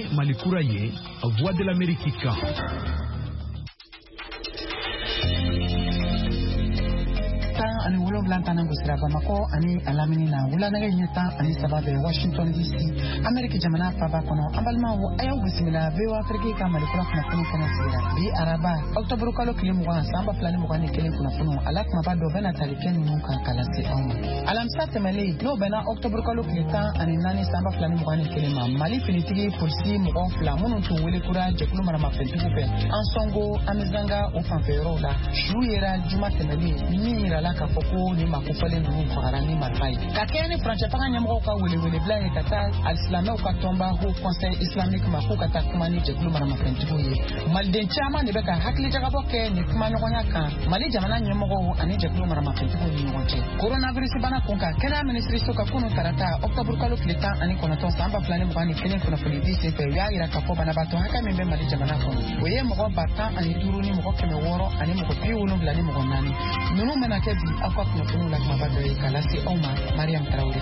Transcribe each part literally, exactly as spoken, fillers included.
Mali kura ye Voix de l'Amérique kan. Ani wolonwula tan go sira Bamako ani alamini na wulanaga nyeta ani sababe Washington D C America jamana faba kono ambalma wo ayo bisimila be wa Afrika ka mali kula kuna kuna kana sira bi araba October kalo kilimu wa samba flani mo kani kile kuna kuna alak mabado bana taliken nuka kala se on alam sa temele no bana October kalo kilita ani nani samba flani mo kani kile ma mali finitigi polisi mo on fla mono to wele kura jekulu mara mafentu ko pe ansongo amizanga o fanfero la juyera juma temele ni ra la ka foko ni makufale ndu farani marfai kakeni franche panga nyamko ka wele wele blaye kata alislame ukatomba ho conseil islamique makuka takumani jekulu mara mafentu ye malden chama ne beka hakli jaga boke ni kuma no nyaka mali jamana nyamko ani jekulu mara mafentu ni ngonche coronavirus bana konka kena ministry soka kuno tarata october kalo kleta ani konato samba flani mwani kene kuna polisi sefe ya ira kapoba na bato haka membe mali jamana kono oye mko bata ani turuni mko keme woro ani mko piuno blani mko nani nunu mena kebi akwa kuna kuna la mabado ya kalasi Oma Mariam Traore.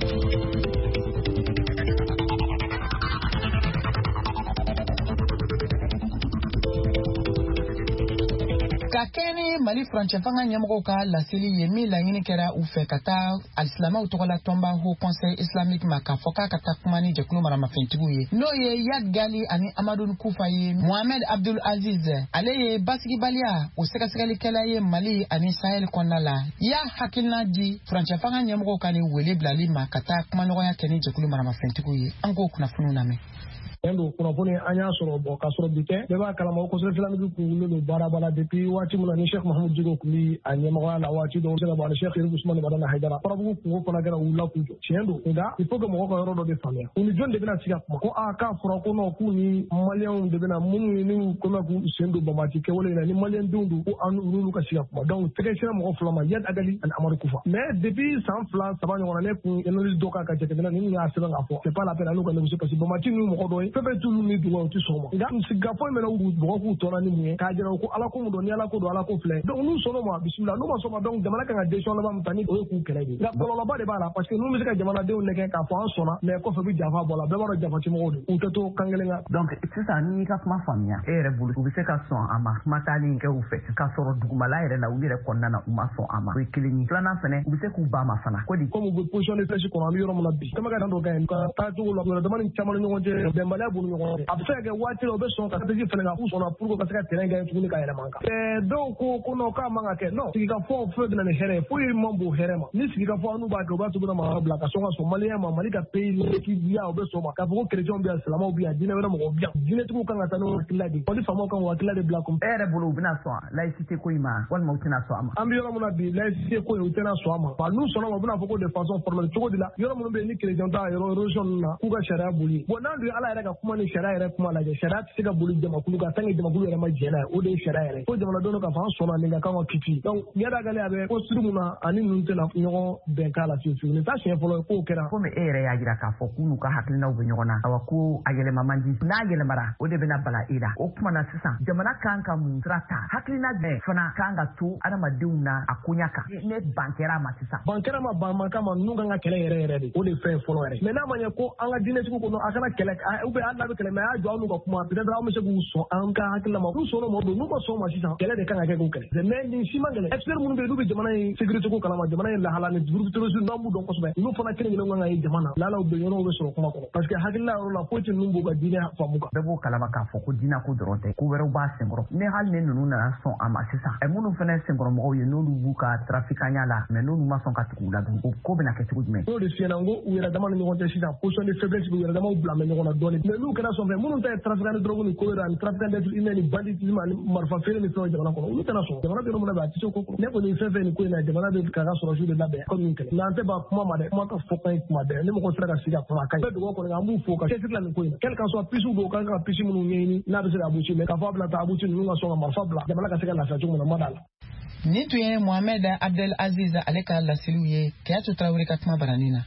Kakeni mali franche fanga nyamko ka la sili yemi la yini kera ufe kata alislama utokola tomba ho conseil islamique makafoka kata kumani jekulu mara mafentibu ye no ye Yad Gali ani Amadou Koufa ye Mohamed Abdul Aziz aleye basiki balia useka sekali kala ye mali ani Sahel kondala ya hakilna di franche fanga nyamko ka ni wele blali makata kumani ya keni jekulu mara mafentibu ye ango kuna funu name endo kuna pone anya soro bo ka soro bite be ba kala ma ko soro filan bi ku lu bara bara depuis wati mun ni Sheikh Mahmoud Djigo kuli anya ma wala wati do sera ba Sheikh Yusuf Usman Badana Haidara parabu ku ko na gara ulla ku chendo nda ipo ga mo ko ro do de famia uni jonde bina siga ko aka foro ko no ku ni malion de bina mun ni ko na ku chendo ba mati ke wala ni malion dundu ko anu ru ka siga ko donc tege sera mo ko flama Yad Agali an Amadou Koufa mais depuis sans flan sabani wala ne ku eno do ka ka te bina ni ya sera ngafo c'est pas la peine anu ko ne parce que ba mati ni mo ko do pepe tulu ni duwa ti soma nga msigafo mena u bo ku tona ni mu ka jera ko ala ko mu do ni ala ko do ala ko fle donc nous sono mo bismillah nous ma soma donc jamana ka de la ba mutani o ku kele ni la bolo ba de ba la parce que nous musique jamana de ne ka fa an sona mais ko fa bi jafa bola be baro jafa ti mo do u to to kangele nga donc c'est ça ni ka kuma famia e re bulu u se ka son ama matani ke u fe ka soro duguma la ere la u re konna na u ma son ama ko kilini plana fene u se ku ba ma fana ko di ko mu position de fleshi ko na yoro mo na bi kama ga ndo ga ka ta to lo do demani chamalo ni ngonje de mbala bu ni absege wati obe son ka tegi fenga ku sona pour ko ka teranga tuni ka yela manka eh donc ko no ka manga ke no sigi ka fo fo na here pour il mambo here ma ni sigi ka fo anu ba ko ba to na ma bla ka songa somalia ma malika pays le ki dia obe so ma ka fo chrétien bi salama bi adina wala mo bi dine tu ka ngata no kiladi ko di famo kan wakila de bla ko ere bulu bina so laïcité ko ima wal mautina so ama ambi yoro mo na bi laïcité ko utena so ama ba nous sona mo bina fo ko de façon formelle to ko dila yoro mo be ni chrétien ta yoro religion na ku ga sharia buli bo na ndu ala ere ka kuma ni sharia ere kuma la sharia siga bulu jama kulu ka tangi jama kulu ere ma jena o de sharia ere ko jama dono ka fa sona ninga ka wa kiti donc Yad Agali abe ko sirumuna ani nunte na nyogo ben kala fi fi ni ta che folo ko kera ko me ere ya gira ka fo kunu ka haklina ube nyogona awa ko ayele mamandi na ayele mara o de bena bala ida o kuma na sisa jamana kanka mu trata haklina de fana kanga tu ana maduna akunyaka ne bankera ma sisa bankera ma ba man kama nunga nga kele ere ere de o de fe folo ere mais na manya ko anga dine ko no akana kele ube Allah be kele ma ya jo ko kuma peut-être amu se ku so anka hakila ma ku so no mo do nu ko so ma sisa kele de kanga ke ko kele de men ni simangale expert mun be du be jamana sécurité ko kala ma jamana la hala ne groupe terrorisme nambu don ko so be nu fana kele ngi nga yi jamana la la be yono be so kuma ko parce que hakila la ko ti numbu ga dine fa muka be bo kala ma ka fo ko dina ko dorote ku wero ba sengro ne hal ne nunu na son ama sisa e munu fana sengro mo yo no lu buka trafikanya la mais no ma son ka tuku la du ko be na ke tuku me no de fiena ngo u yera jamana ni wonte sisa position de faiblesse bu yera jamana u blame ngona doni mais lu kana so be munu ta trafikanya drogue ni ko yera trafikanya d'être humain ni banditisme ni marfa fere ni so jamana ko lu kana so jamana be no na ba ti ko ne ko ni fefe ni ko na jamana be ka ga so jour de la be comme ni kele na ante ba kuma ma de kuma ka fo kai kuma de ni mo ko sera ka siga kuma kai be do ko na mu fo ka ke titla ni ko ni quel que soit pisu do ka ka pisu mun ni na be sera abuchi me ka fa bla ta abuchi ni nga so marfa bla jamana ka siga la sa tumu na madala ni tuye Mohamed Abdel Aziz aleka la siluye ke atu Traore ka kuma baranina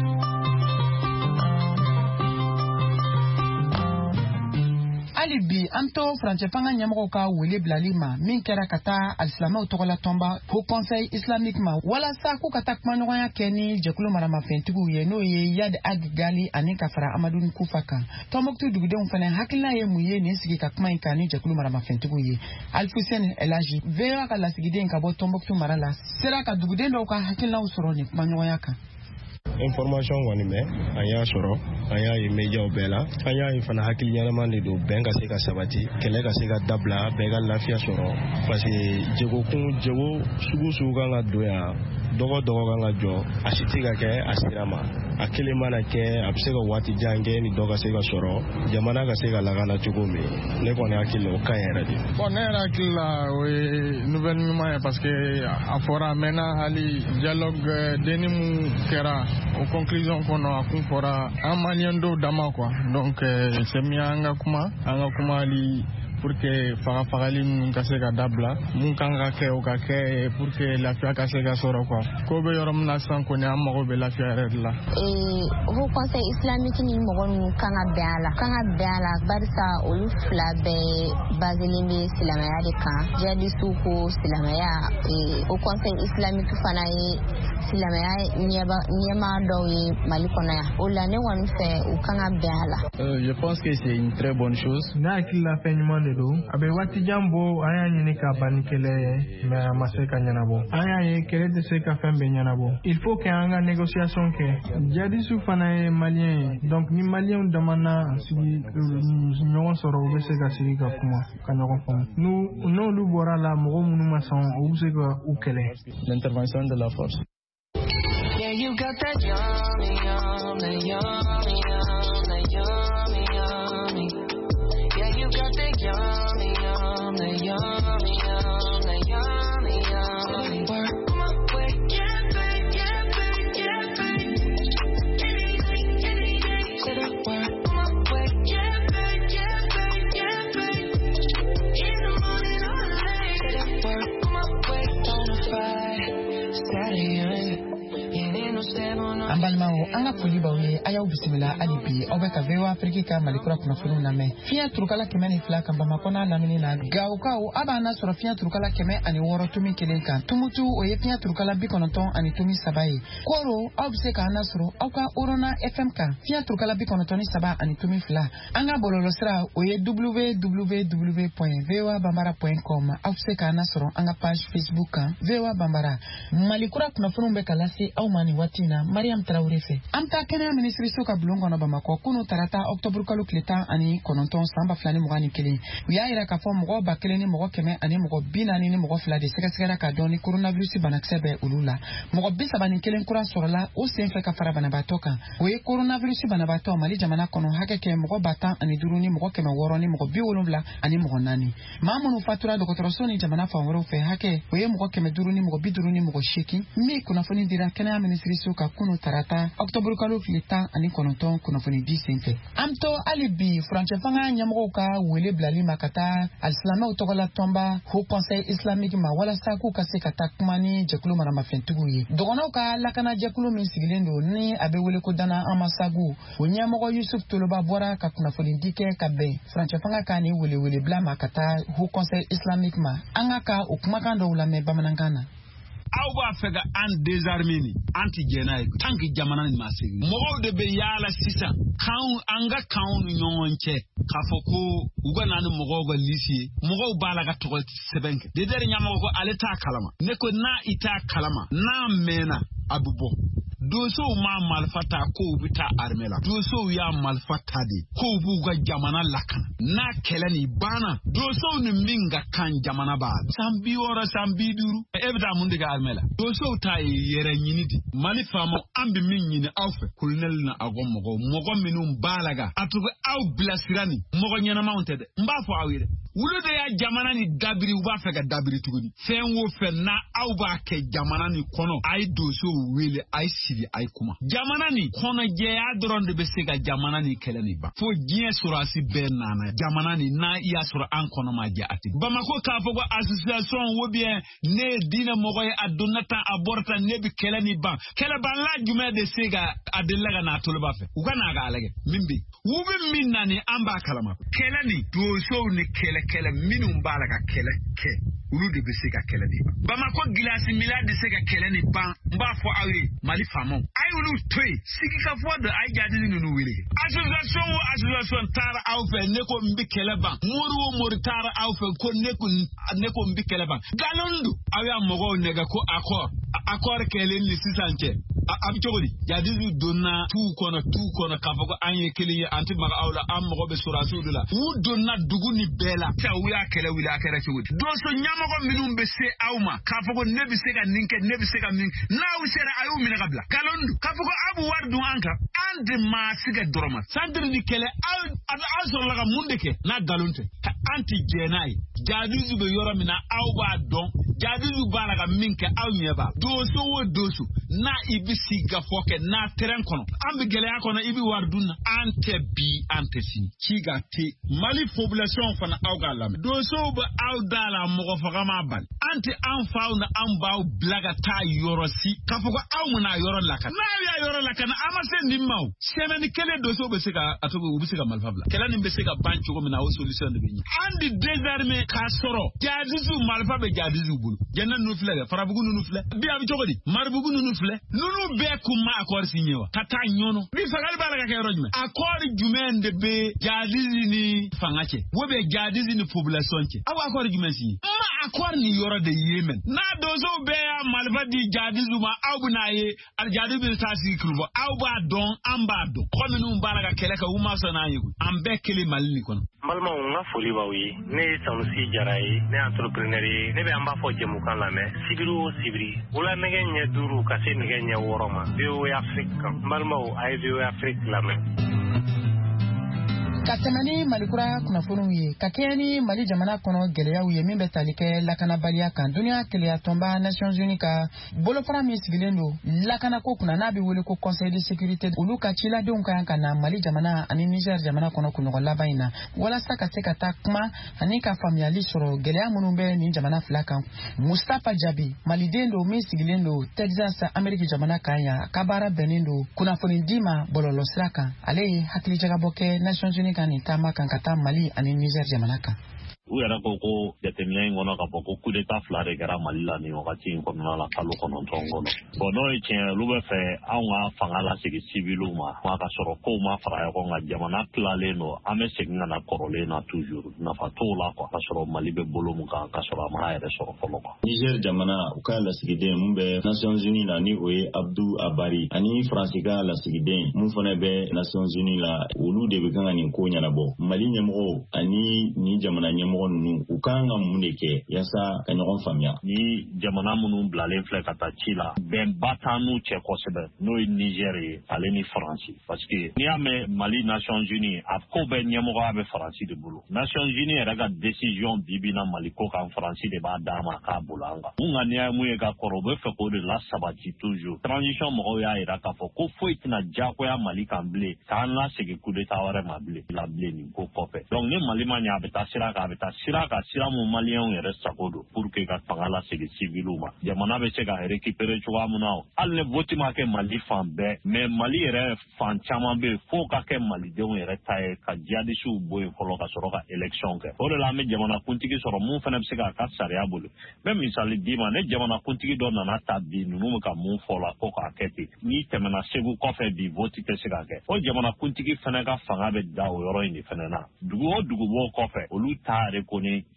alibi Amto France Panga Nyamoko ka wele blalima min kera kata alislama togola tomba ho conseil islamique ma wala sa ku kata kuma noya keni jekulu marama fentigu ye no ye yad agali ani kafara amadun kufaka tomoktu dugudon fane hakila ye muye ne sigi ka kuma ikani jekulu marama fentigu ye Alfusen Elaji vera ka lasigide ka bo tomboktu marala sera ka duguden do ka hakila usoro ni kuma noya ka information wani me anya soro anya yi media obela anya yi fana hakili nyama ne do benga se ka sabati kele ka se ka dabla bega lafia soro parce que jego kun jego sugu sugu kan ga doya dogo dogo kan ga jo asiti ka ke asirama akele mana ke abse ka wati jange ni doga se ka soro jamana ka se ka lagana chugumi ne ko ne akile o kan yera di bon ne ra kila we nouvelle numéro parce que afora mena hali dialogue denimu kera en conclusion qu'on a kun fora un malien do dama quoi donc euh, c'est mi anga kuma anga kuma li pour que fara farali mun ka se ka dabla mun kan ka ke o ka ke pour que la fia ka se ka soro quoi ko be yorom na san ko ne am ko be la fia red la et au conseil islamique ni mo gon kan abala kan abala barsa olu fla be bazelimbe silamaya de kan jadi suko silamaya et au conseil islamique fana yi silamaya nyeba nyema do yi malikona ya o la ne won fait o kan abala je pense que c'est une très bonne chose na kila penyuma do abe wati jambo aya nyini ka banikele me amaseka nyanabo aya ye kele de seka fembe nyanabo il faut que anga négociation ke jadi su fana e malien donc ni malien damana sigi nyon soro be seka sigi ka kuma kanyo fam nous non lu bora la mo munu mason o seka u kele l'intervention de la force. Yeah, you got that yummy yum that yummy yum that yummy yummy. Yeah, you got that yummy yum that yummy yum that yummy yummy. Work my way, yeah, babe, yeah, babe, yeah, babe. Any day, any day, said I work my way, yeah, babe, yeah, babe, yeah, babe. In the morning or late, said I work my way, bonafide, Saturday. Ambalmao anga kuliba we aya ubismila alibi obeka vewa Afrika malikura kuna funu na me fia turukala kemeni flaka mbama kona lamini na gaukau aba na sura fia turukala keme ani woro tumi kelenka tumutu oye fia turukala bikonoton ani tumi sabai koro obseka anasuro auka urona F M K fia turukala bikonotoni saba ani tumi fla anga bololo sra oye w w w point v o a bambara point com obseka anasuro anga page Facebook vewa bambara malikura kuna funu mbeka lasi au mani watina Mariam Traoré fe amta kenya ministry soka bulongo na bamako kuno tarata octobre kalu kleta ani kononton samba flani mugani kele wiya ira ka fo mugo bakele ni mugo keme ani mugo binani ni mugo flade seka seka ka doni coronavirus banaksebe ulula mugo bisa bani kelen kura sorola o senfe ka fara bana batoka we coronavirus bana bato mali jamana kono hakeke mugo bata ani duruni mugo keme woroni mugo biwolumla ani mugo nani mamunu fatura dokotoro soni jamana fa woro fe hake we mugo keme duruni mugo biduruni mugo shiki mi kuna foni dira kenya ministry soka kuno tarata octobre kalu kleta ani kononton kuna foni disenfe amto alibi France fanga nyamogo ka wele blali makata alislama utogola tomba ho conseil islamique ma wala saku kase kata kumani jekulu mara mafentugu ye dogono ka lakana jekulu min sigilendo ni abe wele ko dana amasagu onyamogo Yusuf Toloba bora ka kuna foni dike kabe France fanga ka ni wele wele bla makata ho conseil islamique ma anga ka okuma ndo la me bamanangana aw ba fega an désarmé anti jenay tanki jamana ni masigi mo de be yala sisa kan anga kan nyonche kafoko uga nanu mo go lisi mo go bala ga to sebenke de der nyama ko aleta kalama ne ko na ita kalama na mena abubo doso ma malfata ko bita armela doso ya malfata de ko buga jamana lakana na kelani bana doso ni minga kan jamana ba sambi ora sambi duru ebda mundiga armela doso ta yere nyinidi mali famo ambi min nyini awfe kulnel na agom mogo mogo minum balaga atugo aw blasirani mogo nyana mounted mba fo awire wulu de ya jamana ni dabiri u b'a fɛ ka dabiri tuguni fɛn wo fɛn na aw b'a kɛ jamana ni kɔnɔ a ye doso wele a ye sigi a ye kuma jamana ni kɔnɔjɛya dɔrɔn de bɛ se ka jamana ni kɛlɛ ni ban fo diɲɛ sɔrɔsi bɛɛ nana jamana ni n'a i y'a sɔrɔ an kɔnɔ ma jɛ a tɛ Bamako k'a fɔ ko association ou bien ne ye diinɛ mɔgɔ ye a donna tan a bɔra tan ne bɛ kɛlɛ ni ban kɛlɛbanla jumɛn de se ka a delila ka n'a toloba fɛ u ka n'a k'a lajɛ min bɛ u bɛ min na ni an b'a kalama kɛlɛ ni dosow ni kɛlɛ kɛlɛ minnu b'a la ka kɛlɛ kɛ olu de bɛ se ka kɛlɛ ni ban Bamako gilasi mila de se ka kɛlɛ ni ban n b'a fɔ aw ye Mali faamaw a ye olu to yen sigi ka fɔ de a ye jadisi ninnu wele association o association taara aw fɛ ne ko n bɛ kɛlɛ ban mori o mori taara aw fɛ ko ne ko ne ko n bɛ kɛlɛ ban galon don aw y'a mɔgɔw nɛgɛ ko accord accord kɛlen ni sisan cɛ a bɛ cogo di jadisi donna tu kɔnɔ tu kɔnɔ k'a fɔ ko an ye kelen ye an tɛ maga aw la an mɔgɔ bɛ sɔrɔsiw de la u donna dugu ni bɛɛ la sa u y'a kɛlɛ wuli a kɛra cogo di doso ɲɛmɔgɔ minnu bɛ se aw ma k'a fɔ ko ne bɛ se ka nin kɛ ne bɛ se ka min n'aw sera a y'u minɛ ka bila galon don k'a fɔ ko aw bɛ wari dun an kan an de maa si ka dɔrɔma santiri ni kɛlɛ aw aw sɔrɔla ka mun de kɛ n'a galon tɛ an tɛ jɛ n'a ye jadisi bɛ yɔrɔ min na aw b'a dɔn jadisi b'a la ka min kɛ aw ɲɛ b'a doso o doso n'a i bɛ si gafɔ kɛ n'a terɛn kɔnɔ an bɛ gɛlɛya kɔnɔ i bɛ wari dun na an tɛ bi an tɛ sini ci ka te Mali population fana aw k'a lamɛn dosow bɛ aw da la mɔgɔ faga ma bali an tɛ an faw na an baw bila ka taa yɔrɔ si k'a fɔ ko aw mana yɔrɔ lakana n'aw y'a yɔrɔ lakana an ma se nin ma o sɛmɛni kelen dosow bɛ se ka a to u bɛ se ka marifa bila kɛlɛ nin bɛ se ka ban cogo min na o solution de bɛ ɲini an di désarmer k'a sɔrɔ jadisiw marifa bɛ jadisiw bolo jɛnɛ ninnu filɛ dɛ farabugu ninnu filɛ bi a bɛ cogo di maribugu ninnu filɛ ninnu bɛɛ kun ma accord signé wa ka taa ɲɔnɔ ni fagali b'a la ka kɛ yɔrɔ jumɛn accord jumɛn de bɛ jadisi ni fanga cɛ ou bien jadisi ni population cɛ aw accord jumɛn signé ma accord ni yɔrɔ de ye mɛn n'a dosow bɛɛ y'a marifa di jadisiw ma aw bɛ n'a ye jadisiw bɛ taa sigi kiri fɔ aw b'a dɔn an b'a dɔn kɔ minnu b'a la ka kɛlɛ kɛ u ma sɔn n'a ye an bɛɛ kelen Mali nin kɔnɔ n balimaw n ka foli b'aw ye ne ye Sanusi Jara ye ne ye entrepreneur ye ne bɛ an b'a fɔ jɛmukan lamɛn sibiri o sibiri wula nɛgɛ ɲɛ duuru ka se nɛgɛ ɲɛ wɔɔrɔ ma V O A Afrique kan n balimaw a ye V O A Afrique lamɛn ka tɛmɛ ni Malikura kunnafoniw ye ka kɛɲɛ ni Mali jamana kɔnɔ gɛlɛyaw ye min bɛ tali kɛ lakanabaliya kan duniya keleya tɔnba Nations Unies ka bolofara min sigilen don lakanako kunna n'a bɛ wele ko Conseil de sécurité olu ka ciladenw ka kan ka na Mali jamana ani Niger jamana kɔnɔ kunɲɔgɔn laban in na walasa ka se ka taa kuma ani ka faamuyali sɔrɔ gɛlɛya minnu bɛ nin jamana fila kan Mustapha Jabi Maliden don min sigilen don Texas Ameriki jamana kan yan ka baara bɛnnen don kunnafoni di ma bɔlɔlɔ sira kan ale ye hakilijagabɔ kɛ Nations Unies kan nin taama kan ka taa Mali ani Niger jamana kan u yɛrɛ ko ko jateminɛ in kɔnɔ k'a fɔ ko coup d'état fila de kɛra Mali la nin wagati in kɔnɔna la kalo kɔnɔntɔn kɔnɔ bon n'o ye tiɲɛ olu bɛ fɛ anw ka fanga lasegin civiliw ma ka sɔrɔ kow ma fara ɲɔgɔn kan jamana tilalen don an bɛ segin ka na kɔrɔlen na toujours nafa t'o la quoi ka sɔrɔ Mali bɛ bolo min kan ka sɔrɔ a ma yɛrɛ sɔrɔ fɔlɔ quoi Niger jamana u ka lasigiden mun bɛ Nations Unies la ni o ye Abdou Abari ani Faransi ka lasigiden mun fana bɛ Nations Unies la olu de bɛ kan ka nin ko ɲɛnabɔ Mali ɲɛmɔgɔw ani ni jamana ɲɛmɔgɔ mɔgɔ ninnu u kan ka mun de kɛ yasa ka ɲɔgɔn faamuya ni jamana minnu bilalen filɛ ka taa ci la bɛnba t'an n'u cɛ kosɛbɛ n'o ye Niger ye ale ni Faransi parce que n'i y'a mɛn Mali Nations Unies a ko bɛɛ ɲɛmɔgɔya bɛ Faransi de bolo Nations Unies yɛrɛ ka décision bi bi na Mali ko kan Faransi de b'a d'a ma k'a bolo an kan mun ka n'i y'a mun ye ka kɔrɔ u bɛ fɛ k'o de lasabati toujours transition mɔgɔw y'a jira k'a fɔ ko foyi tɛna diyagoya Mali kan bilen k'an lasegin coup d'état wɛrɛ ma bilen la bilen nin ko kɔfɛ donc ni Mali ma ɲɛ a bɛ taa sira kan a bɛ taa sira ka sira mun maliyɛnw yɛrɛ sago don pour que ka fanga lasegin civiliw ma jamana bɛ se ka récupérer cogoya mun na hali ni vote ma kɛ Mali fan bɛɛ mais Mali yɛrɛ fan caman bɛ yen fo ka kɛ malidenw yɛrɛ ta ye ka jihadisiw bɔ yen fɔlɔ ka sɔrɔ ka élection kɛ o de la an bɛ jamana kuntigi sɔrɔ mun fana bɛ se k'a ka sariya bolo n bɛ misali d'i ma ne jamana kuntigi dɔ nana ta bi ninnu bɛ ka mun fɔ la ko k'a kɛ ten n'i tɛmɛna Segu kɔfɛ bi vote tɛ se ka kɛ o jamana kuntigi fana ka fanga bɛ da o yɔrɔ in de fana na dugu o dugu b'o kɔfɛ olu t'a reconnaître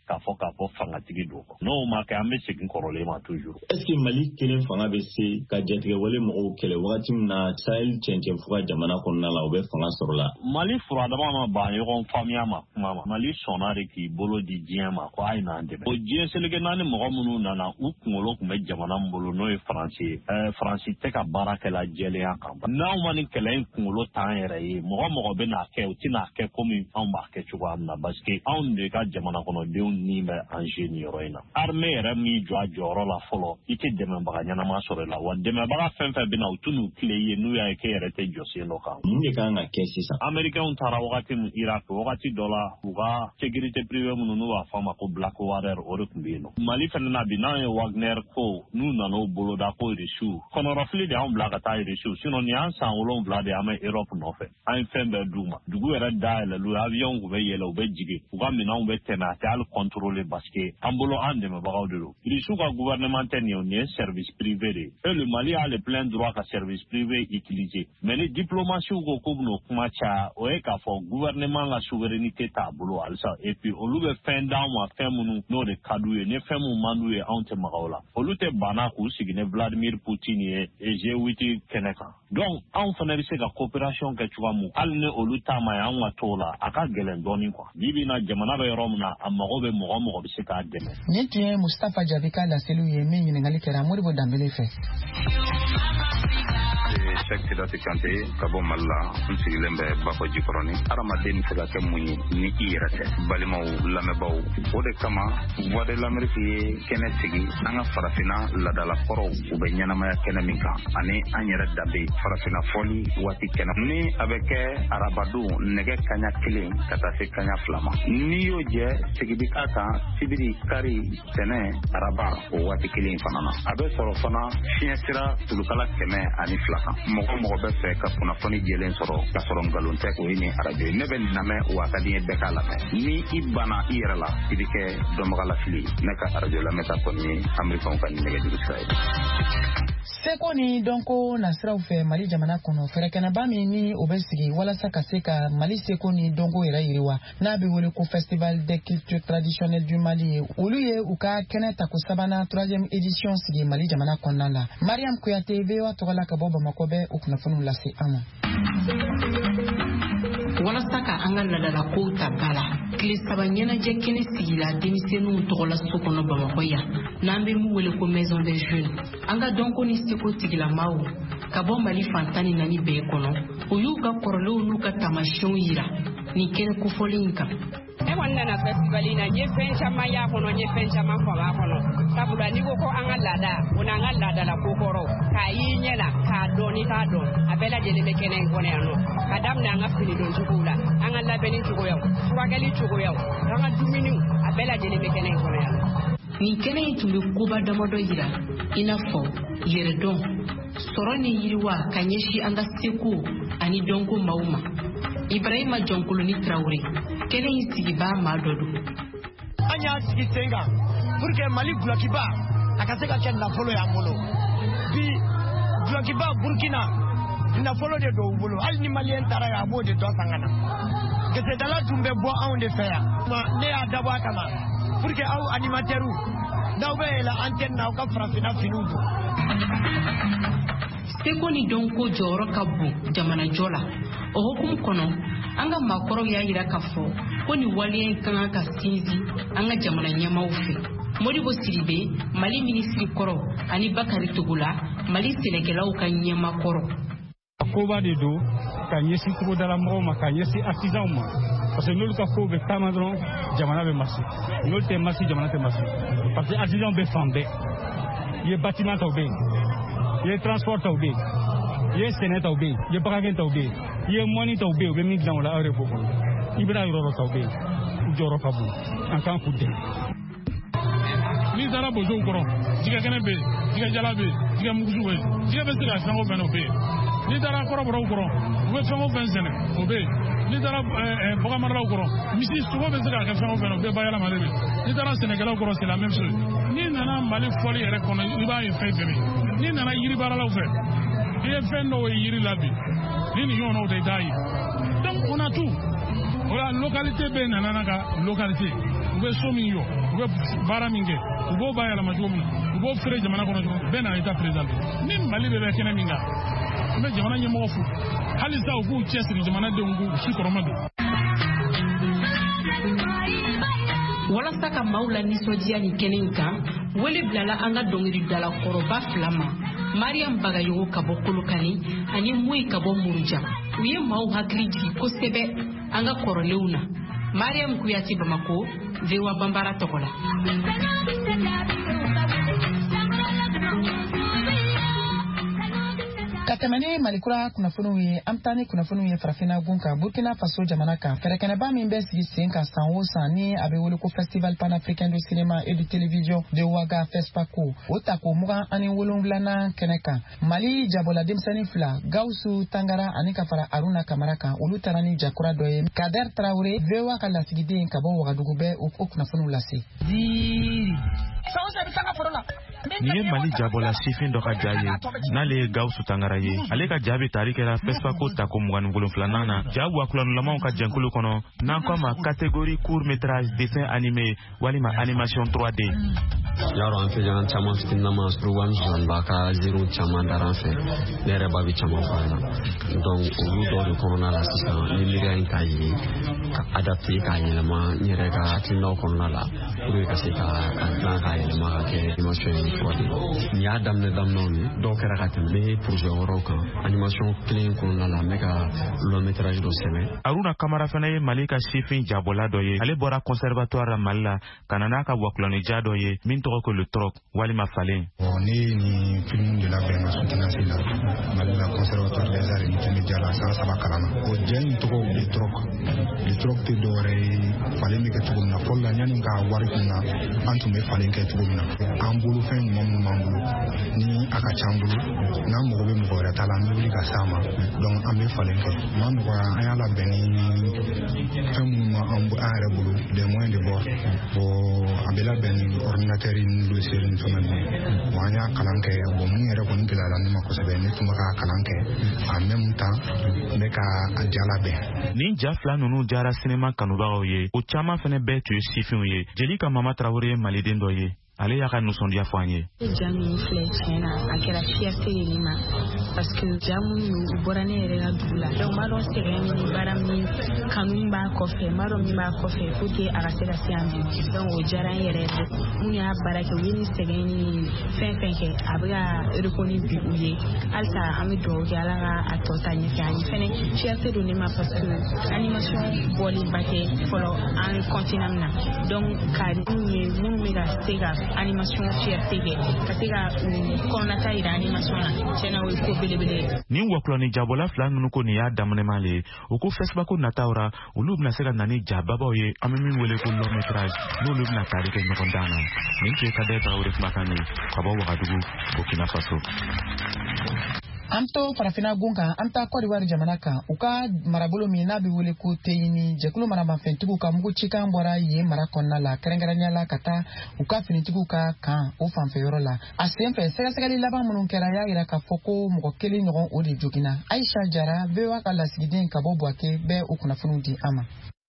k'a fɔ k'a fɔ fangatigi don n'o ma kɛ an bɛ segin kɔrɔlen ma toujours. Est-ce que Mali kelen fanga bɛ se ka jatigɛ wale mɔgɔw kɛlɛ wagati min na Sahel cɛncɛn fuga jamana kɔnɔna la o bɛ fanga sɔrɔ la? Mali furadama ma ban ɲɔgɔn faamuya ma kuma ma. Mali sɔnna de k'i bolo di diɲɛ ma ko a ye n'an dɛmɛ. O diɲɛ seleke naani mɔgɔ minnu nana u kunkolo tun bɛ jamana min bolo n'o ye Faransi ye. Ɛɛ Faransi tɛ ka baara kɛla jɛlenya kan. N'anw ma nin kɛlɛ in kunkolo t'an yɛrɛ ye mɔgɔ mɔgɔ bɛ n'a kɛ u tɛna kɛ komi anw b'a kɛ cogoya min na parce que anw de ka jamana kɔnɔdenw ni bɛ enjeu nin yɔrɔ in na. Armée yɛrɛ min jɔ a jɔyɔrɔ la fɔlɔ i tɛ dɛmɛbaga ɲɛnama sɔrɔ i la wa dɛmɛbaga fɛn fɛn bɛ na u t'u n'u tile ye n'u y'a ye k'e yɛrɛ tɛ jɔ sen dɔ kan. Mun de kan ka kɛ sisan? Américains taara wagati min Irak wagati dɔ la u ka sécurité privée minnu n'u b'a fɔ a ma ko Blackwater o de tun bɛ yen nɔ. Mali fɛnɛ na bi n'an ye Wagner ko n'u nana o boloda ko Irisiw kɔnɔrɔfili de y'anw bila ka taa Irisiw sinon nin y'an san wolonwula de an bɛ Europe nɔfɛ an ye fɛn bɛɛ d'u ma dugu yɛrɛ dayɛlɛlu avion u bɛ yɛlɛ u bɛ jigin u ka minɛnw bɛ tɛmɛ a tɛ hali contrôler parce que an bolo an dɛmɛbagaw de don. Irisiw ka gouvernement tɛ nin ye nin ye service privé de ye et le Mali a le plein droit ka service privé utiliser mais ni diplomatie ko k'u bɛn'o kuma caya o ye k'a fɔ gouvernement ka souveraineté t'a bolo halisa et puis olu bɛ fɛn d'anw ma fɛn minnu n'o de ka d'u ye ni fɛn minnu man d'u ye anw tɛ maga o la olu tɛ banna k'u sigi ni Vladimir Poutine ye G huit kɛnɛ kan donc anw fana bɛ se ka coopération kɛ cogoya mun hali ni olu ta ma ye anw ka t'o la a ka gɛlɛn dɔɔnin quoi bi bi in na jamana bɛ yɔrɔ min na a mago bɛ mɔgɔ mɔgɔ bɛ se k'a dɛmɛ. Nin tun ye Mustapha Jabi ka laseliw ye min ɲininkali kɛra Modibo Danbele fɛ. Cheikh Sidati Kante ka bɔ Mali la n sigilen bɛ Bafɔ Jikɔrɔni adamaden bɛ se ka kɛ mun ye ni i yɛrɛ tɛ balimaw lamɛnbaw o de kama Voix de l'Amérique ye kɛnɛ sigi an ka farafinna ladalakɔrɔw u bɛ ɲɛnamaya kɛnɛ min kan ani an yɛrɛ danbe farafinna fɔli waati kɛnɛ ni a bɛ kɛ arabadon nɛgɛ kaɲa kelen ka taa se kaɲa fila ma n'i y'o jɛ sigidi k'a kan sibiri kari tɛnɛ araba o waati kelen fana na a bɛ sɔrɔ fana fiɲɛ sira tulukala kɛmɛ ani fila kan mɔgɔ mɔgɔ bɛ fɛ ka kunnafoni jɛlen sɔrɔ ka sɔrɔ nkalon tɛ o ye nin arajo ye ne bɛ nin lamɛn wa a ka di n ye bɛɛ k'a lamɛn ni i banna i yɛrɛ la i bɛ kɛ dɔnbagalafili ne ka arajo lamɛnta kɔni ye amerikanw ka nɛgɛjuru sira ye. Seko ni dɔnko nasiraw fɛ Mali jamana kɔnɔ fɛrɛkɛnɛba min ni o bɛ sigi walasa ka se ka Mali seko ni dɔnko yɛrɛ yiriwa n'a bɛ wele ko Festival des cultures traditionnelles du Mali ye olu ye u ka kɛnɛ tako sabanan troisième édition sigi Mali jamana kɔnɔna la. Mariam Kuyate V O A tɔgɔ la ka bɔ Bamakɔ bɛ o kunnafoniw lase an ma. Walasa ka an ka ladala kow ta ba la tile saba ɲɛnajɛ kɛnɛ sigila denmisɛnninw tɔgɔ la so kɔnɔ Bamakɔ yan n'an bɛ mun wele ko Maison des Jeunes an ka dɔnko ni seko tigilamaw ka bɔ Mali fan tan ni naani bɛɛ kɔnɔ u y'u ka kɔrɔlenw n'u ka taamasiyɛnw yira nin kɛnɛ kofɔlen in kan. Ne kɔni nana festival in na n ye fɛn caman y'a kɔnɔ n ye fɛn caman fɔ a kɔnɔ sabula n'i ko ko an ka laada o n'an ka laadala ko kɔrɔ k'a y'i ɲɛ la k'a dɔn n'i t'a dɔn a bɛɛ lajɛlen bɛ kɛnɛ in kɔnɔ yan nɔ ka daminɛ an ka fini don cogow la an ka labɛnni cogoyaw furakɛli cogoyaw an ka dumuniw a bɛɛ lajɛlen bɛ kɛnɛ in kɔnɔ yan nɔ. Nin kɛnɛ in tun bɛ koba damadɔ yira i n'a fɔ yɛrɛdɔn sɔrɔ ni yiriwa ka ɲɛsin an ka seko ani dɔnko maaw ma. Ibrahima Jɔnkoloni Traoré kɛnɛ in sigibaa maa dɔ don. An y'a sigi sen kan pour que Mali dulokiba a ka se ka kɛ nafolo y'an bolo bi dulokiba Burkina nafolo de don u bolo hali ni Maliyɛn taara yan a b'o de dɔ san ka na gesedala tun bɛ bɔ anw de fɛ yan ne y'a dabɔ a kama pour que aw animatɛriw n'aw bɛ yɛlɛ antenne na aw ka farafinna finiw don. Seko ni dɔnko jɔyɔrɔ ka bon jamanajɔ la o hukumu kɔnɔ an ka maakɔrɔw y'a yira k'a fɔ ko nin waleya in ka kan ka sinsin an ka jamana ɲɛmaaw fɛ. Modibo Sidibe Mali minisiri kɔrɔ ani Bakari Togola Mali sɛnɛkɛlaw ka ɲɛma kɔrɔ. Koba de don ka ɲɛsin togodalamɔgɔw ma ka ɲɛsin artisanw ma parce que n'olu ka kow bɛ taama dɔrɔn jamana bɛ masi n'olu tɛ masi jamana tɛ masi parce que artisanw bɛ fan bɛɛ i ye bâtiment taw bɛ yen i ye transport taw bɛ yen i ye sɛnɛ taw bɛ yen i ye bagagɛn taw bɛ yen i ye mɔni taw bɛ yen u bɛ min dilan o la aw yɛrɛ b'o kɔnɔ i bɛna yɔrɔ dɔ taw bɛ yen u jɔyɔrɔ ka bon an kan k'u dɛmɛ. N'i taara bozow kɔrɔ jɛgɛ kɛnɛ bɛ yen jɛgɛ jala bɛ yen jɛgɛ mugusu bɛ yen jɛgɛ bɛ se ka fɛn o fɛn o bɛ yen n'i taara kɔrɔbɔrɔw kɔrɔ u bɛ fɛn o fɛn sɛnɛ o bɛ yen n'i taara baganmaralaw kɔrɔ misi sogo bɛ se ka kɛ fɛn o fɛn o bɛɛ bayɛlɛmalen bɛ n'i taara sɛnɛkɛlaw kɔrɔ c'est la même chose n'i nana Mali fɔli yɛrɛ kɔnɔ i b'a ye fɛn bɛɛ n'i nana yiribaaralaw fɛ i ye fɛn dɔw ye yiri la bi ni nin ɲɔgɔnnaw tɛ i t'a ye donc on a tout o la localité bɛɛ nana n'a ka localité u bɛ so min jɔ u bɛ baara min kɛ u b'o bayɛlɛma cogo min na u b'o feere jamana kɔnɔ cogo bɛɛ n'a état président ni Mali bɛ bɛ kɛnɛ min kan an bɛ jamana ɲɛmɔgɔ fo hali sa u k'u cɛsiri jamanadenw k'u si kɔrɔma don. walasa ka maaw la nisɔndiya ni kɛnɛ in kan wele bilala an ka dɔnkilidala kɔrɔba fila ma Mariam Bagayogo ka bɔ Kolokani ani Moyi ka bɔ Muruja u ye maaw hakili jigi kosɛbɛ an ka kɔrɔlenw na. Mariam Kuyati Bamako, V O A Bambara Tokola. Katemani malikura kunnafoniw ye an bɛ taa ni kunnafoniw ye Farafina gun kan Burkina Faso jamana kan fɛrɛkɛnɛba min bɛ sigi sen kan san o san ni a bɛ wele ko Festival Panafricain du Cinéma et de Télévision de Ouaga FESPACO o ta ko mugan ani wolonwulanan kɛnɛ kan Mali jabɔla denmisɛnnin fila Gawusu Tangara ani ka fara Aruna Kamara kan olu taara ni jakura dɔ ye Kader Traoré V O A ka lasigiden ka bɔ Wagadugu bɛ o kunnafoniw lase. Ni ye Mali jabɔla sifin dɔ ka ja ye n'ale ye Gawusu Tangara ye ale ka jaabi tari kɛra FESPACO tako mugan ni wolonwulanan na ja wakulanulamaw ka jɛnkulu kɔnɔ n'an ko ma catégorie court métrage dessin animé walima animation trois D. Yaro an fɛ an caman fitininama surwan zon ba ka zero caman daran fɛ ne yɛrɛ ba bi caman fɔ an na donc olu dɔw de kɔnɔna la sisan ni miiriya in k'a ye ka adapte k'a yɛlɛma n yɛrɛ ka hakilinaw kɔnɔna la pour ka se ka dilan k'a yɛlɛma ka kɛ animation ye trois D. Ni y'a daminɛ daminɛw ye dɔw kɛra ka tɛmɛ projet wɛrɛw kan animation kelen kɔnɔna la n bɛ ka long métrage dɔ sɛbɛn. Aruna Kamara fana ye Mali ka sifin jabɔla dɔ ye ale bɔra conservatoire la Mali la ka na n'a ka wakulanija dɔ ye min tɔgɔ ko le troc walima falen. Ne ni film de la vraiment soutenance la Mali la conservatoire des arts et multimédia la san saba kalan na o jɛ in tɔgɔ le troc le troc tɛ dɔwɛrɛ ye falen bɛ kɛ cogo min na fɔlɔ la yanni ka wari kun na an tun bɛ falen kɛ cogo min na an bolo fɛn ɲuman minnu b'an bolo ni a ka ca an bolo n'an mago bɛ mɔgɔ wɛrɛ ta la an bɛ wuli ka s'a ma donc an bɛ falen kɛ ma nɔgɔya an y'a labɛn ni fɛn minnu ma an yɛrɛ bolo des moyens de bord bon a bɛ labɛn ni ordinateur ni logiciel ni fɛn ninnu bon an y'a kalan kɛ bon mun yɛrɛ kɔni gɛlɛyara ne ma kosɛbɛ ne tun bɛ ka kalan kɛ en même temps n bɛ ka a ja labɛn. Nin ja fila ninnu jara sinema kanubagaw ye o caman fana bɛɛ tun ye sifinw ye jeli ka Mama Traoré ye maliden dɔ ye ale y'a ka nisɔndiya fɔ an ye. Ja min filɛ tiɲɛ na a kɛra fierté ye ne ma parce que ja minnu u bɔra ne yɛrɛ ka dugu la donc n b'a dɔn sɛgɛn ni baara min kanu min b'a kɔfɛ n b'a dɔn min b'a kɔfɛ pour que a ka se ka se an bi donc o diyara n yɛrɛ ye mun y'a baara kɛ u ye ni sɛgɛn ni fɛn fɛn kɛ a bɛ ka reconnu bi u ye halisa an bɛ dugawu kɛ ala ka a tɔ ta ɲɛfɛ ani fɛnɛ fierté don ne ma parce que animation bɔlen ba kɛ fɔlɔ an continent min na donc ka minnu ye minnu bɛ ka se ka animation fierté kɛ ka se ka kɔnɔnata yira animation na tiɲɛna o ye ko belebele. Nin wakulani jabɔla fila ninnu ko nin y'a daminɛma le o ko FESPACO nataw ra olu bɛna se ka na ni jababaw ye an bɛ min wele ko long métrage n'olu bɛna tari kɛ ɲɔgɔn dan na nin tun ye Kader Traoré kumakan ye ka bɔ Wagadugu Burkina Faso. An to Farafina gun kan an taa Côte d'Ivoire jamana kan u ka marabolo min n'a bɛ wele ko Teyini jɛkulu maramafɛntigiw ka mugu cikan bɔra yen mara kɔnɔna la kɛrɛnkɛrɛnnenya la ka taa u ka finitigiw ka kan o fanfɛyɔrɔ la a sen fɛ sɛgɛsɛgɛli laban minnu kɛra y'a jira k'a fɔ ko mɔgɔ kelen ɲɔgɔn o de joginna Aïcha Jara V O A ka lasigiden ka bɔ Buake bɛ o kunnafoniw di an ma.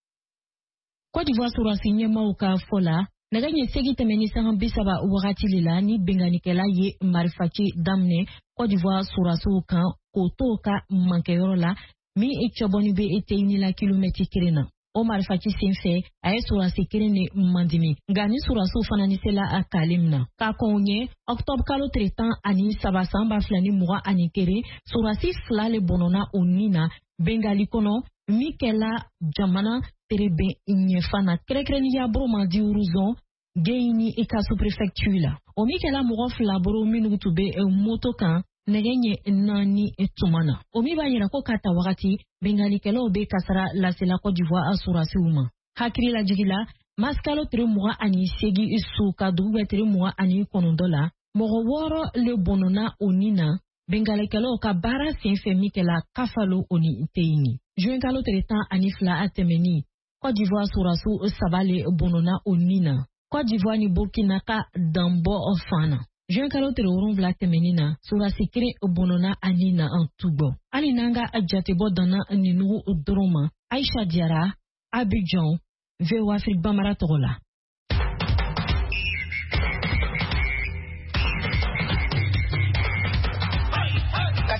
Côte d'Ivoire sɔrɔsi ɲɛmaaw ka fɔ la nɛgɛ ɲɛ segi tɛmɛni san bi saba wagati de la ni benganikɛla ye marifaci daminɛ Côte d'Ivoire sɔrɔsiw kan k'o to ka mankɛyɔrɔ la min cɛbɔni bɛ Teyini la kilomɛtiri kelen na o marifaci sen fɛ a ye sɔrɔsi kelen de mandimi nka ni sɔrɔsiw fana ni sela a kale min na k'a kɔn ye octobre kalo tile tan ani saba san ba fila ni mugan ani kelen sɔrɔsi fila le bɔnɔna o nin na bengali kɔnɔ min kɛla jamana terebe ɲɛfana kɛrɛkɛrɛnnenya boromandi uruzon Geyini i ka sous-préfecture la o min kɛla mɔgɔ fila boro minnu tun bɛ moto kan nɛgɛ ɲɛ naani tuma na o min b'a yira ko k'a ta wagati bengalikɛlaw bɛ kasara lasela Côte d'Ivoire sɔrɔsiw ma hakili lajigi la maskalo tere mugan ani segi su ka dugu bɛ tere mugan ani kɔnɔntɔn la mɔgɔ wɔɔrɔ le bɔnɔna o nin na bengalikɛlaw ka baara sen fɛ min kɛla Kafalo o ni Teyini juin kalo tere tan ani fila a tɛmɛni Côte d'Ivoire sɔrɔsiw saba le bɔnɔna o nin na Côte d'Ivoire ni Burkina ka danbɔ fana juin kalo tere wolonwula tɛmɛni na sɔrɔsi kelen bɔnɔna ani na an tubɔ hali n'an ka jatebɔ danna ninugu dɔrɔn ma Aïcha Diarra Abidjan V O A Afrique Bambara tɔgɔ la.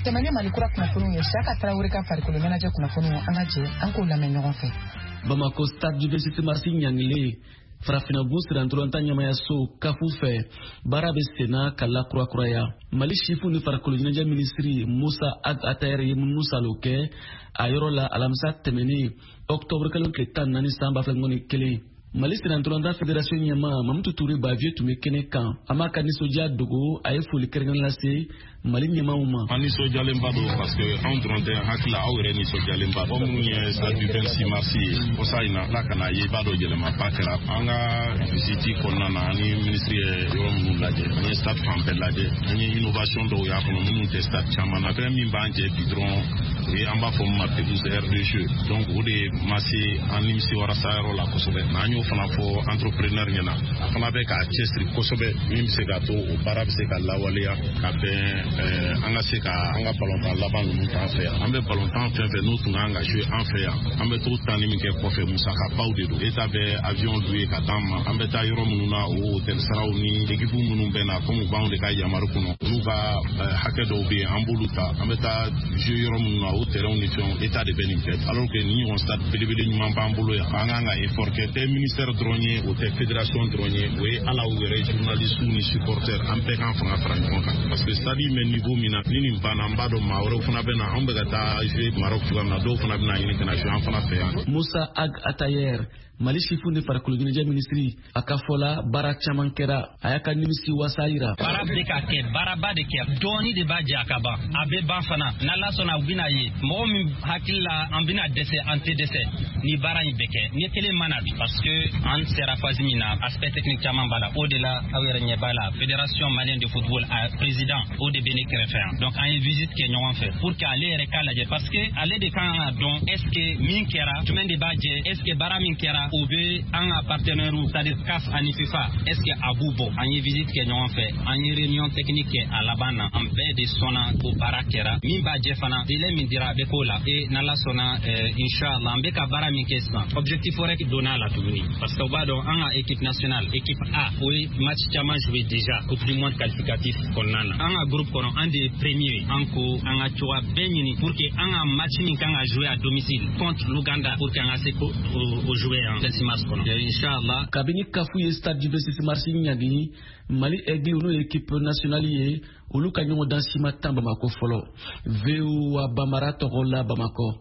tɛmɛni malikura kunnafoniw ye Saka Traoré ka farikolo ɲɛnajɛ kunnafoniw an ka jɛ an k'o lamɛn ɲɔgɔn fɛ. Bamako Stade Université Marsi Ɲangile farafina bun siranturonta ɲamaya so kafu fɛ baara bɛ senna ka lakurakuraya. Mali chifu ni farikolo ɲɛnajɛ minisiri Musa Ag Atayer ye minnu salo kɛ a yɔrɔ la alamisa tɛmɛni octobre kalo tile tan naani san ba fila ni kelen. Mali siranturonta fédération ɲɛma Mamutu Touré Bavie tun bɛ kɛnɛ kan a ma ka nisɔndiya dogo a ye foli kɛrɛnkɛrɛnnen lase Mali ɲɛmaw ma. An nisɔndiyalen ba don parce que anw dɔrɔn tɛ hakili la aw yɛrɛ nisɔndiyalen ba don. Minnu ye stade du vingt-six mars ye o sa in na Ala kana ye ba dɔ yɛlɛmaba kɛra an ka visite kɔnɔna na ani ministre ye yɔrɔ minnu lajɛ an ye stade fan bɛɛ lajɛ an ye innovation dɔw y'a kɔnɔ minnu tɛ stade caman na fɛn min b'an jɛ bi dɔrɔn o ye an b'a fɔ min ma pelouse aire de jeu donc o de ma se an nimisi warasa yɔrɔ la kosɛbɛ n'an y'o fana fɔ entrepreneur ɲɛna a fana bɛ k'a cɛsiri kosɛbɛ min bɛ se k'a to o baara bɛ se ka lawaleya ka bɛn an ka se ka an ka balontan laban ninnu t'an fɛ yan an bɛ balontan fɛn fɛn n'o tun kan ka jouer an fɛ yan an bɛ t'o tanni min kɛ kɔfɛ musakabaw de don État bɛ avion louer ka d'an ma an bɛ taa yɔrɔ minnu na o hôtel saraw ni équipe minnu bɛ na comme u b'anw de ka yamaru kɔnɔ olu ka hakɛ dɔw bɛ yen an b'olu ta an bɛ taa jouer yɔrɔ minnu na o terrain ni fɛnw État de bɛ nin kɛ alors que ni ɲɔgɔn stade belebele ɲuman b'an bolo yan an kan ka effort kɛ tɛ ministère dɔrɔn ye o tɛ fédération dɔrɔn ye o ye ala u yɛrɛ journalistes ni supporters an bɛɛ kan fanga fara ɲɔgɔn kan parce que stade in bɛ niveau min na ni nin banna an b'a dɔn maa wɛrɛw fana bɛ na anw bɛ ka taa jouer Maroc cogoya min na dɔw fana bɛna ɲini ka na jouer an fana fɛ yan. Musa Ag Atayer Mali chifu ni farikolo ɲɛnajɛ minisiri a ka fɔ la baara caman kɛra a y'a ka nimisi wasa yira. Baara bɛ ka kɛ baaraba de kɛ dɔɔni de b'a jɛ a ka ban a bɛ ban fana n'Ala sɔnna u bɛna ye mɔgɔ min hakili la an bɛna dɛsɛ an tɛ dɛsɛ ni baara in bɛ kɛ ni kelen mana bi parce que an sera phase min na aspect technique caman b'a la o de la aw yɛrɛ ɲɛ b'a la fédération malienne de football a président o de bɛ ne kɛrɛfɛ yan donc an ye visite kɛ ɲɔgɔn fɛ pour que ale yɛrɛ k'a lajɛ parce que ale de kan ka dɔn est ce que min kɛra jumɛn de b'a jɛ est ce que baara min kɛra o bɛ an ka partenaire c'est-à-dire C A F ani FIFA est ce que a b'u bɔ an ye visite kɛ ɲɔgɔn fɛ an ye réunion technique kɛ a laban na an bɛɛ de sɔnna o baara kɛra min b'a jɛ fana délai min dira a bɛ k'o la et n'Ala sɔnna inchallah an bɛ ka baara min kɛ sisan objectif wɛrɛ donna a la tuguni parce que u b'a dɔn an ka équipe nationale équipe A o ye match caman joué déjà au du monde qualificatif kɔnɔna na an ka groupe kɔnɔ an de ye premier an ko an ka cogoya bɛɛ ɲini pour que an ka match min kan ka jouer à domicile contre l'Ouganda pour que an ka se k'o jouer en vingt-six mars kɔnɔ inchallah. Kabini kafu ye stade du vingt-six mars ɲagi Mali Aigle n'o ye équipe nationale ye olu ka ɲɔgɔn dan sima tan Bamako fɔlɔ V O A Bamara tɔgɔ la Bamako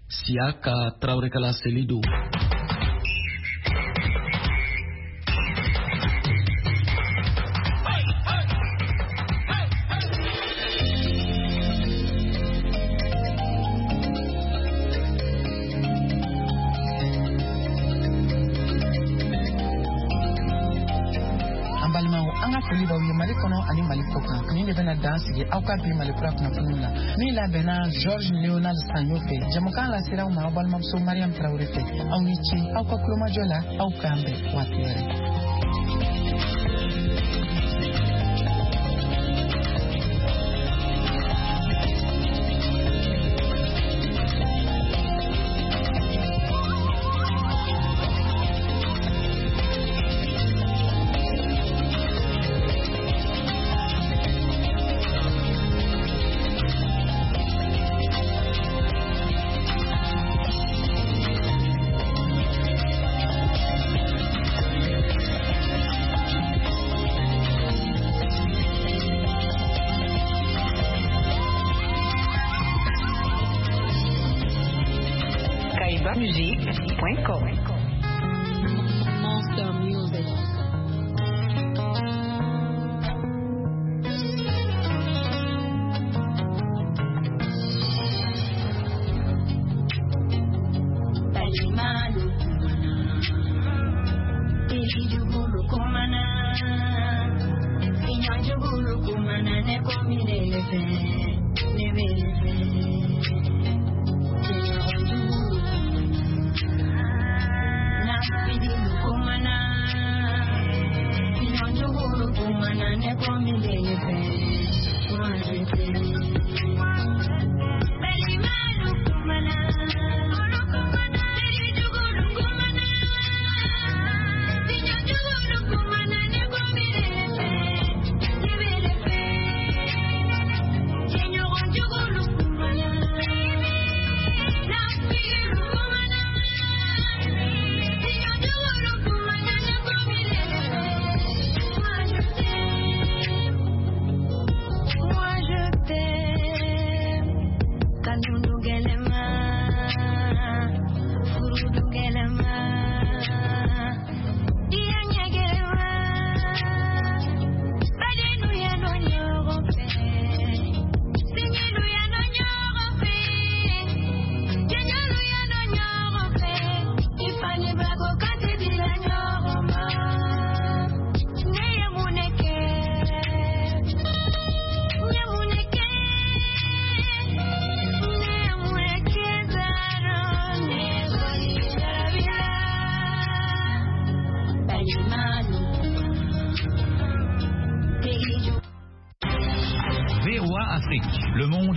Siaka Traoré kala selido. foli b'aw ye Mali kɔnɔ ani Mali kɔ kan nin de bɛna dan sigi aw ka bi Mali kura kunnafoniw la min labɛnna Georges Léonard Sanyo fɛ jamukan lasera aw ma aw balimamuso Mariam Traoré fɛ aw ni ce aw ka kulomajɔ la aw k'an bɛn waati wɛrɛ. musique point com. Monster Music.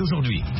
aujourd'hui.